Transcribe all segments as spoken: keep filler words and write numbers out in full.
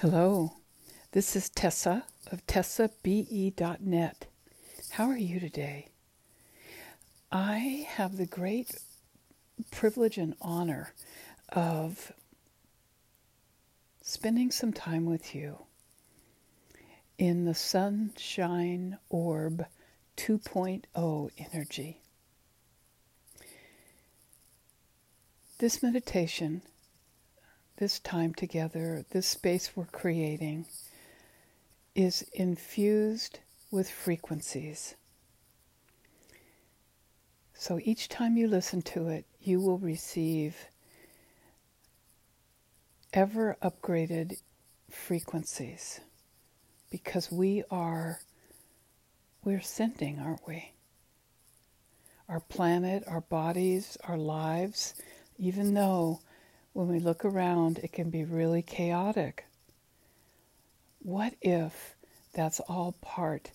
Hello, this is Tessa of Tessa B E dot net. How are you today? I have the great privilege and honor of spending some time with you in the Sunshine Orb two point oh energy. This meditation, this time together, this space we're creating is infused with frequencies. So each time you listen to it, you will receive ever upgraded frequencies because we are, we're sending, aren't we? Our planet, our bodies, our lives, even though when we look around, it can be really chaotic. What if that's all part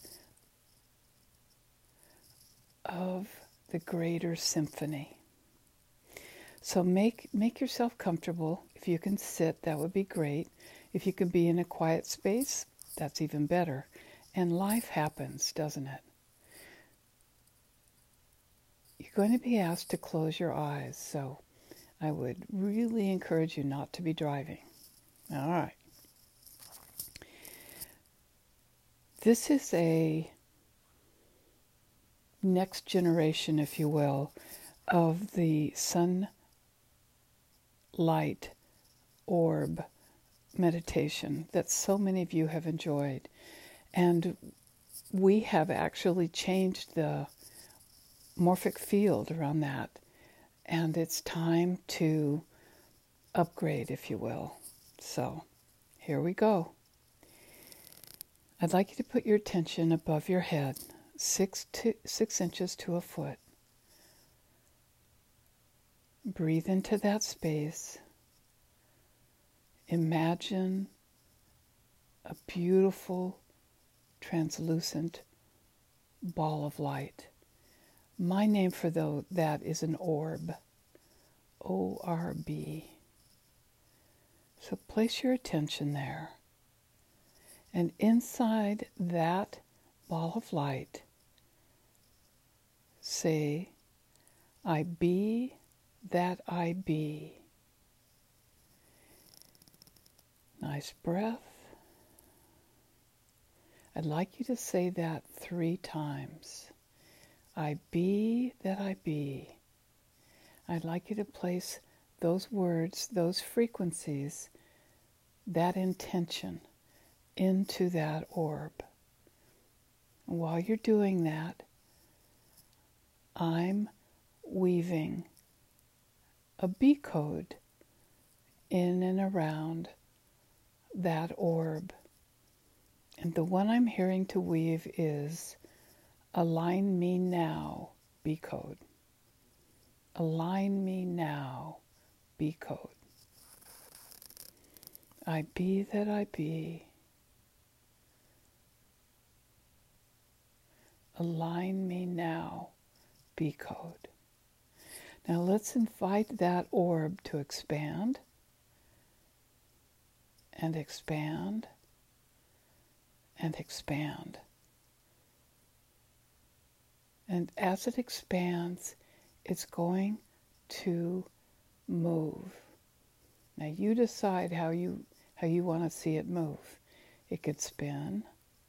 of the greater symphony? So make make yourself comfortable. If you can sit, that would be great. If you can be in a quiet space, that's even better. And life happens, doesn't it? You're going to be asked to close your eyes, so I would really encourage you not to be driving. All right. This is a next generation, if you will, of the sunlight orb meditation that so many of you have enjoyed. And we have actually changed the morphic field around that. And it's time to upgrade, if you will. So, here we go. I'd like you to put your attention above your head, six to six inches to a foot. Breathe into that space. Imagine a beautiful, translucent ball of light. My name for though that is an orb, O R B. So place your attention there. And inside that ball of light, say, I be that I be. Nice breath. I'd like you to say that three times. I be that I be. I'd like you to place those words, those frequencies, that intention into that orb. And while you're doing that, I'm weaving a B code in and around that orb. And the one I'm hearing to weave is Align Me Now, B code. Align Me Now, B code. I be that I be. Align me now, B code. Now let's invite that orb to expand and expand and expand. And as it expands, it's going to move. Now you decide how you how you want to see it move. It could spin.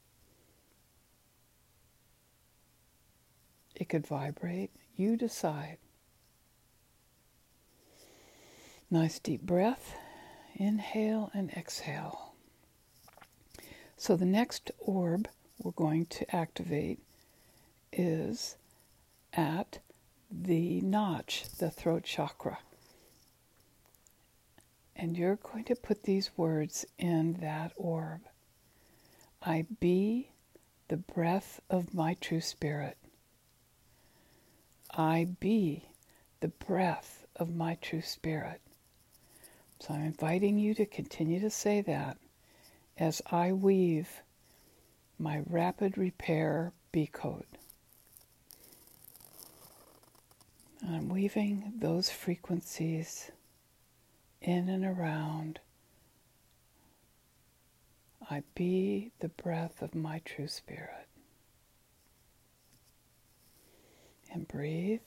It could vibrate. You decide. Nice deep breath. Inhale and exhale. So the next orb we're going to activate is at the notch, the throat chakra. And you're going to put these words in that orb. I be the breath of my true spirit. I be the breath of my true spirit. So I'm inviting you to continue to say that as I weave my rapid repair B code. I'm weaving those frequencies in and around I be the breath of my true spirit. And breathe.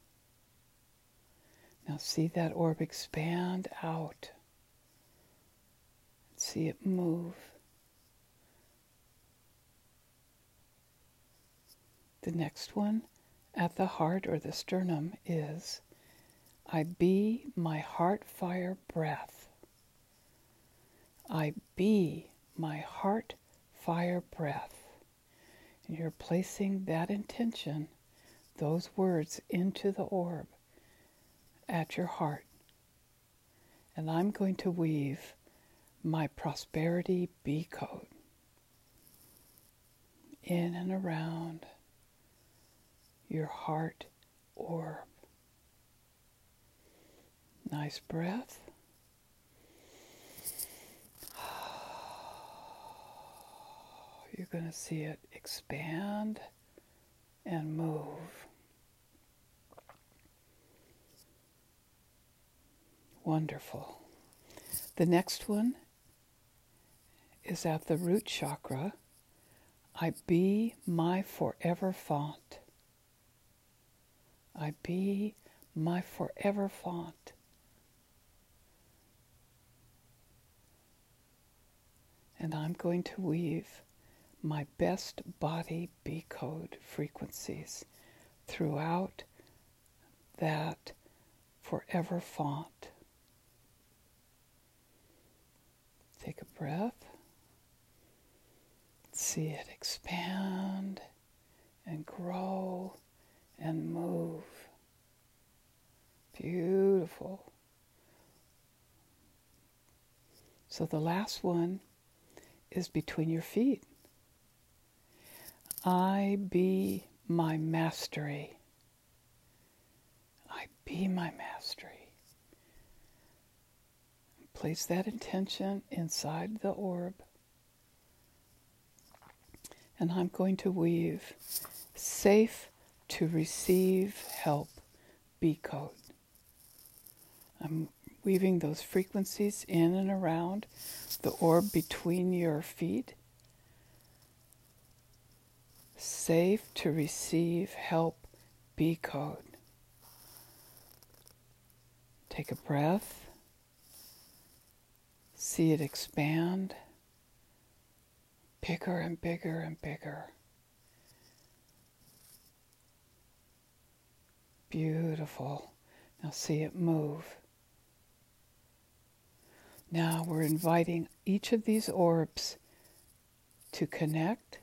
Now see that orb expand out. See it move. The next one at the heart or the sternum is, I be my heart fire breath. I be my heart fire breath. And you're placing that intention, those words, into the orb at your heart. And I'm going to weave my prosperity B code in and around your heart orb. Nice breath. You're going to see it expand and move. Wonderful. The next one is at the root chakra. I be my forever font. I be my forever font. And I'm going to weave my best body B code frequencies throughout that forever font. Take a breath. See it expand and grow and move. Beautiful. So the last one is between your feet. I be my mastery. I be my mastery. Place that intention inside the orb. And I'm going to weave safe to receive help B code. I'm weaving those frequencies in and around the orb between your feet. Safe to receive help B code. Take a breath. See it expand. Bigger and bigger and bigger. Beautiful. Now see it move. Now we're inviting each of these orbs to connect,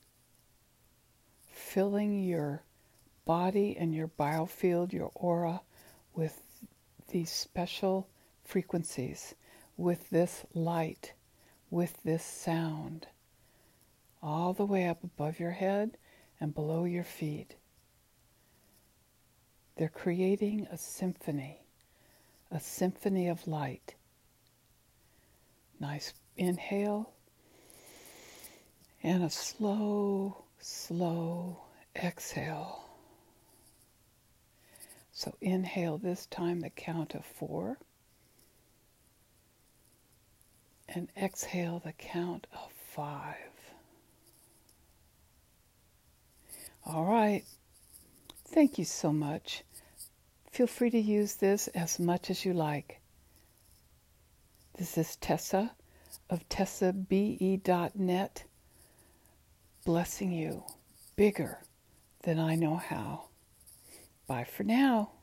filling your body and your biofield, your aura, with these special frequencies, with this light, with this sound, all the way up above your head and below your feet. They're creating a symphony, a symphony of light. Nice inhale, and a slow, slow exhale. So inhale this time the count of four, and exhale the count of five. All right. Thank you so much. Feel free to use this as much as you like. This is Tessa of Tessa B E dot net, blessing you bigger than I know how. Bye for now.